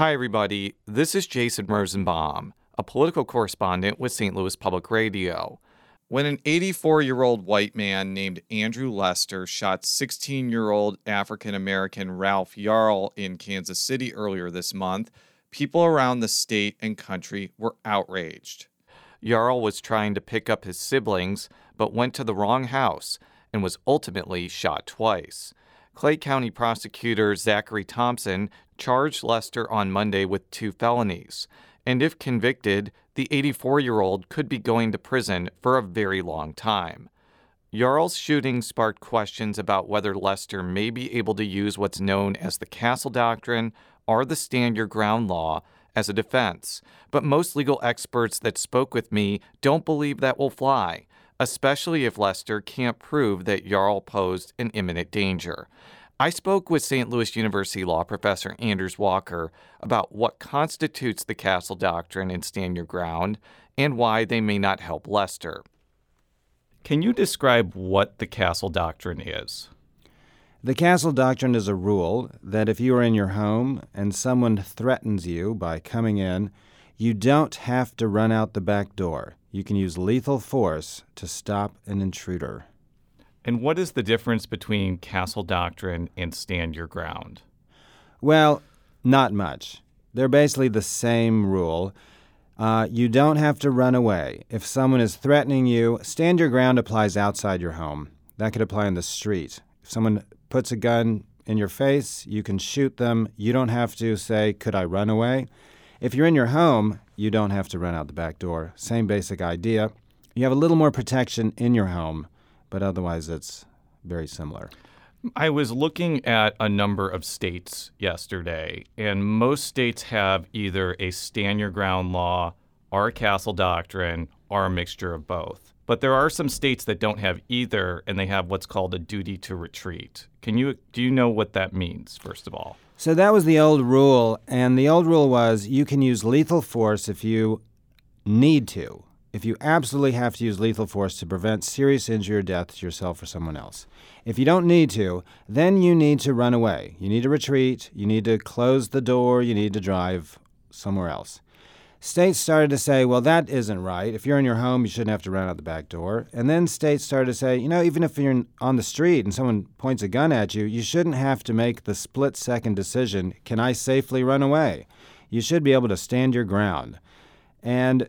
Hi, everybody. This is Jason Rosenbaum, a political correspondent with St. Louis Public Radio. When an 84-year-old white man named Andrew Lester shot 16-year-old African-American Ralph Yarl in Kansas City earlier this month, people around the state and country were outraged. Yarl was trying to pick up his siblings, but went to the wrong house and was ultimately shot twice. Clay County prosecutor Zachary Thompson charged Lester on Monday with 2 felonies, and if convicted, the 84-year-old could be going to prison for a very long time. Yarl's shooting sparked questions about whether Lester may be able to use what's known as the Castle Doctrine or the Stand Your Ground law as a defense, but most legal experts that spoke with me don't believe that will fly, especially if Lester can't prove that Yarl posed an imminent danger. I spoke with St. Louis University law professor Anders Walker about what constitutes the Castle Doctrine and Stand Your Ground and why they may not help Lester. Can you describe what the Castle Doctrine is? The Castle Doctrine is a rule that if you are in your home and someone threatens you by coming in, you don't have to run out the back door. You can use lethal force to stop an intruder. And what is the difference between Castle Doctrine and Stand Your Ground? Well, not much. They're basically the same rule. You don't have to run away. If someone is threatening you, Stand Your Ground applies outside your home. That could apply in the street. If someone puts a gun in your face, you can shoot them. You don't have to say, could I run away? If you're in your home, you don't have to run out the back door. Same basic idea. You have a little more protection in your home, but otherwise it's very similar. I was looking at a number of states yesterday, and most states have either a Stand Your Ground law or a Castle Doctrine or a mixture of both. But there are some states that don't have either, and they have what's called a duty to retreat. Do you know what that means, first of all? So that was the old rule, and the old rule was you can use lethal force if you need to. If you absolutely have to use lethal force to prevent serious injury or death to yourself or someone else. If you don't need to, then you need to run away. You need to retreat. You need to close the door. You need to drive somewhere else. States started to say, well, that isn't right. If you're in your home, you shouldn't have to run out the back door. And then states started to say, even if you're on the street and someone points a gun at you, you shouldn't have to make the split-second decision, can I safely run away? You should be able to stand your ground. And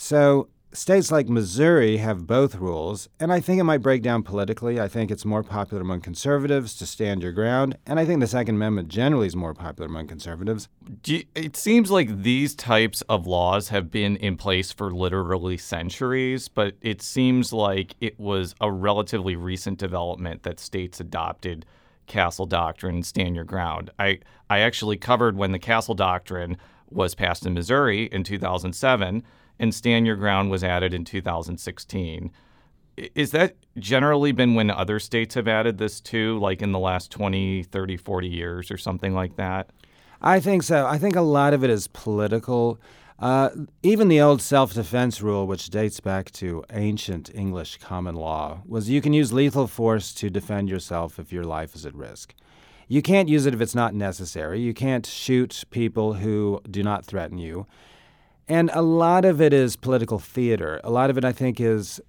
so states like Missouri have both rules, and I think it might break down politically. I think it's more popular among conservatives to stand your ground, and I think the Second Amendment generally is more popular among conservatives. It seems like these types of laws have been in place for literally centuries, but it seems like it was a relatively recent development that states adopted Castle Doctrine and Stand Your Ground. I actually covered when the Castle Doctrine was passed in Missouri in 2007, and Stand Your Ground was added in 2016. Is that generally been when other states have added this too, like in the last 20, 30, 40 years or something like that? I think so. I think a lot of it is political. Even the old self-defense rule, which dates back to ancient English common law, was you can use lethal force to defend yourself if your life is at risk. You can't use it if it's not necessary. You can't shoot people who do not threaten you. And a lot of it is political theater. A lot of it, I think, is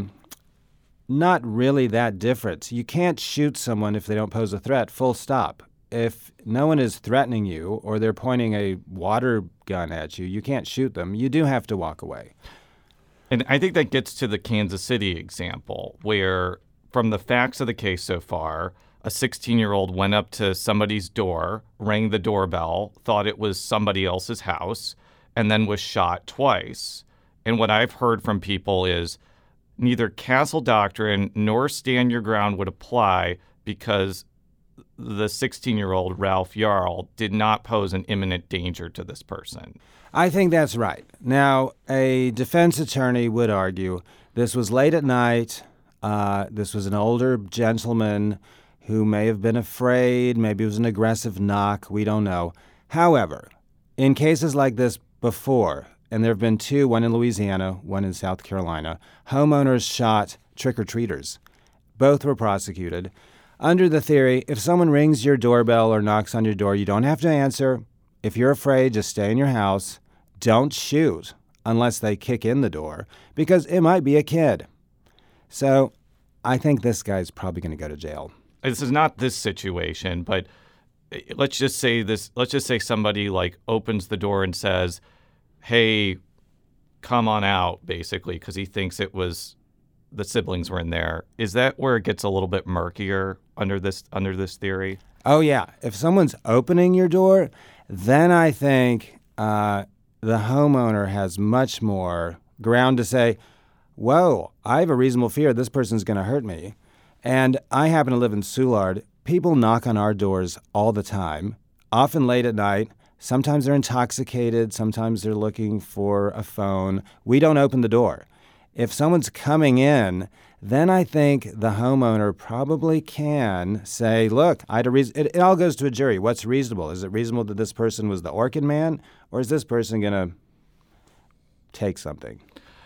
not really that different. You can't shoot someone if they don't pose a threat, full stop. If no one is threatening you or they're pointing a water gun at you, you can't shoot them. You do have to walk away. And I think that gets to the Kansas City example, where from the facts of the case so far, a 16-year-old went up to somebody's door, rang the doorbell, thought it was somebody else's house, and then was shot twice. And what I've heard from people is neither Castle Doctrine nor Stand Your Ground would apply because the 16-year-old Ralph Yarl did not pose an imminent danger to this person. I think that's right. Now, a defense attorney would argue this was late at night. This was an older gentleman who may have been afraid. Maybe it was an aggressive knock. We don't know. However, in cases like this before, and there have been 2, one in Louisiana, one in South Carolina, homeowners shot trick-or-treaters. Both were prosecuted. Under the theory, if someone rings your doorbell or knocks on your door, you don't have to answer. If you're afraid, just stay in your house. Don't shoot unless they kick in the door, because it might be a kid. So I think this guy's probably going to go to jail. This is not this situation, but let's just say somebody like opens the door and says, hey, come on out, basically, because he thinks it was the siblings were in there. Is that where it gets a little bit murkier under this theory? Oh, yeah. If someone's opening your door, then I think the homeowner has much more ground to say, whoa, I have a reasonable fear this person's going to hurt me. And I happen to live in Soulard. People knock on our doors all the time, often late at night. Sometimes they're intoxicated. Sometimes they're looking for a phone. We don't open the door. If someone's coming in, then I think the homeowner probably can say, look, I had a reason. It all goes to a jury. What's reasonable? Is it reasonable that this person was the Orchid Man, or is this person going to take something?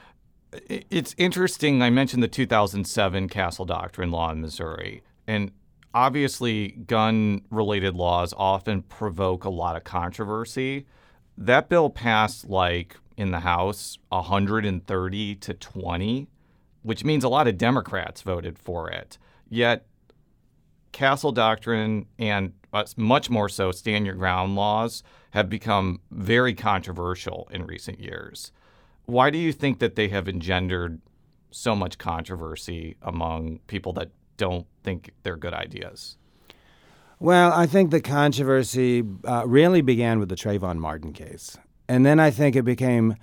It's interesting. I mentioned the 2007 Castle Doctrine law in Missouri, and obviously gun-related laws often provoke a lot of controversy. That bill passed, in the House, 130 to 20, which means a lot of Democrats voted for it. Yet Castle Doctrine and much more so Stand Your Ground laws have become very controversial in recent years. Why do you think that they have engendered so much controversy among people that don't think they're good ideas? Well, I think the controversy really began with the Trayvon Martin case. And then I think it became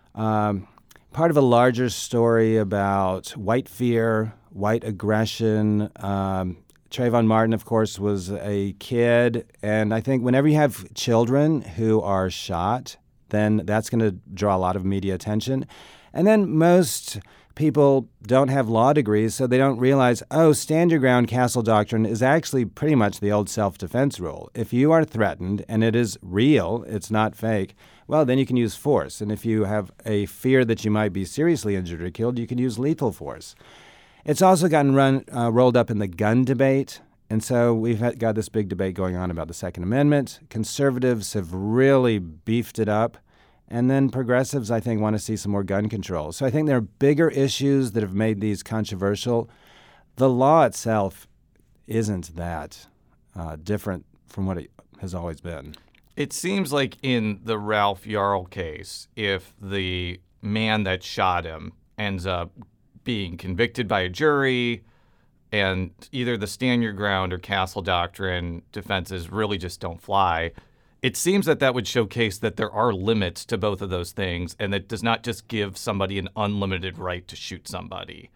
part of a larger story about white fear, white aggression. Trayvon Martin, of course, was a kid. And I think whenever you have children who are shot, then that's going to draw a lot of media attention. And then most people don't have law degrees, so they don't realize, Stand Your Ground Castle Doctrine is actually pretty much the old self-defense rule. If you are threatened and it is real, it's not fake, well, then you can use force. And if you have a fear that you might be seriously injured or killed, you can use lethal force. It's also gotten rolled up in the gun debate. And so we've got this big debate going on about the Second Amendment. Conservatives have really beefed it up. And then progressives, I think, want to see some more gun control. So I think there are bigger issues that have made these controversial. The law itself isn't that different from what it has always been. It seems like in the Ralph Yarl case, if the man that shot him ends up being convicted by a jury and either the Stand Your Ground or Castle Doctrine defenses really just don't fly, it seems that would showcase that there are limits to both of those things, and that does not just give somebody an unlimited right to shoot somebody.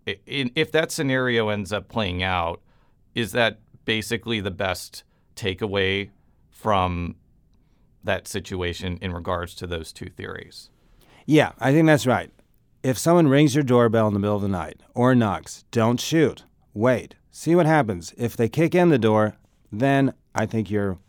If that scenario ends up playing out, is that basically the best takeaway from that situation in regards to those two theories? Yeah, I think that's right. If someone rings your doorbell in the middle of the night or knocks, don't shoot. Wait. See what happens. If they kick in the door, then I think you're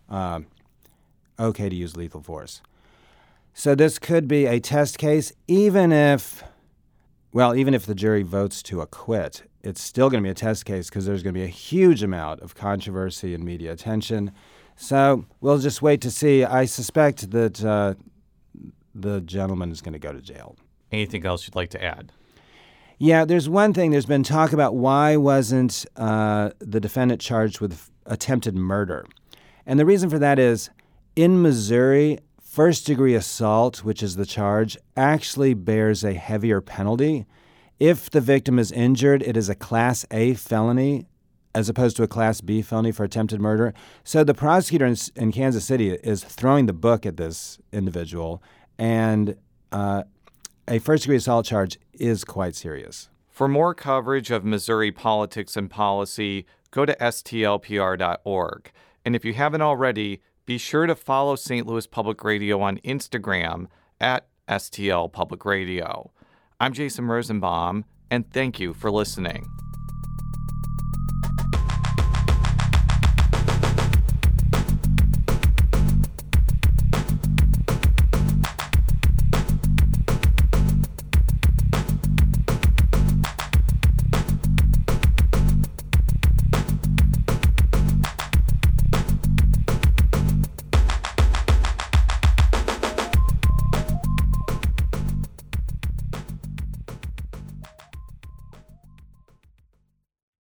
okay to use lethal force. So this could be a test case, even if the jury votes to acquit, it's still going to be a test case because there's going to be a huge amount of controversy and media attention. So we'll just wait to see. I suspect that the gentleman is going to go to jail. Anything else you'd like to add? Yeah, there's one thing. There's been talk about why wasn't the defendant charged with attempted murder. And the reason for that is, in Missouri, first-degree assault, which is the charge, actually bears a heavier penalty. If the victim is injured, it is a Class A felony as opposed to a Class B felony for attempted murder. So the prosecutor in Kansas City is throwing the book at this individual, and a first-degree assault charge is quite serious. For more coverage of Missouri politics and policy, go to stlpr.org. And if you haven't already, be sure to follow St. Louis Public Radio on Instagram at STL Public Radio. I'm Jason Rosenbaum, and thank you for listening.